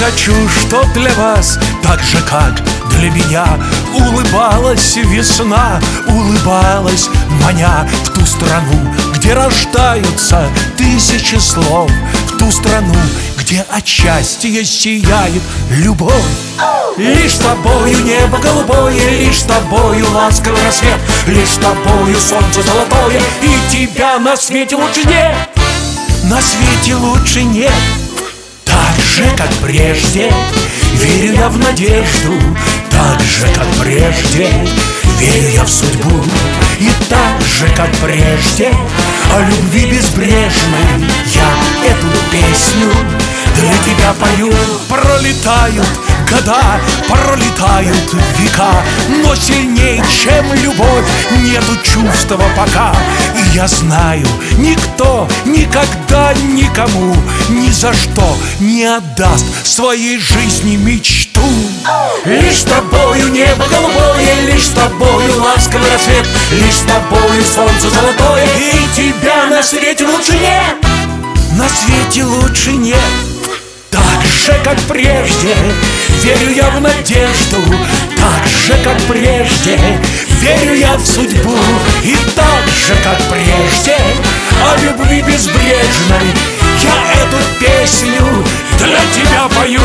хочу, чтоб для вас, так же, как для меня, улыбалась весна, улыбалась, маня в ту страну, где рождаются тысячи слов, в ту страну, где от счастья сияет любовь. Лишь с тобою небо голубое, лишь с тобою ласковый рассвет, лишь с тобою солнце золотое, и тебя на свете лучше нет, на свете лучше нет. Так же, как прежде, верю я в надежду, так же, как прежде, верю я в судьбу. И так же, как прежде, о любви безбрежной я эту песню для тебя пою. Пролетают года, пролетают века, но сильнее, чем любовь, нету чувства пока. И я знаю, никто никогда никому ни за что не отдаст своей жизни мечту. Лишь с тобою небо голубое, лишь с тобою ласковый рассвет, лишь с тобою солнце золотое, и тебя на свете лучше нет, на свете лучше нет. Так же, как прежде, верю я в надежду, так же, как прежде, верю я в судьбу. И так же, как прежде, о любви безбрежной я эту песню для тебя пою.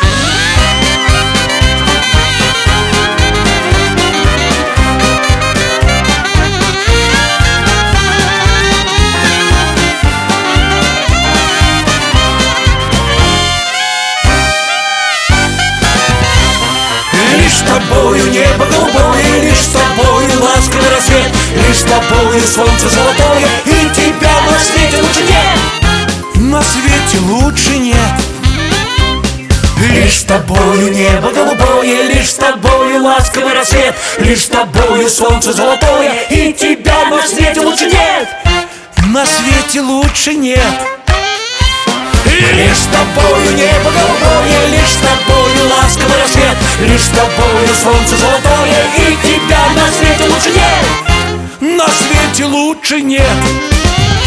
Лишь с тобою небо голубое, лишь с тобою ласковый рассвет, лишь с тобою солнце золотое, и тебя на свете лучше нет, на свете лучше нет. Лишь с тобою небо голубое, лишь с тобою ласковый рассвет, лишь с тобою солнце золотое, и тебя на свете лучше нет, на свете лучше нет. Лишь с тобою небо голубое, лишь с тобою ласковый рассвет, лишь с тобою солнце золотое, и тебя на свете лучше нет, на свете лучше нет.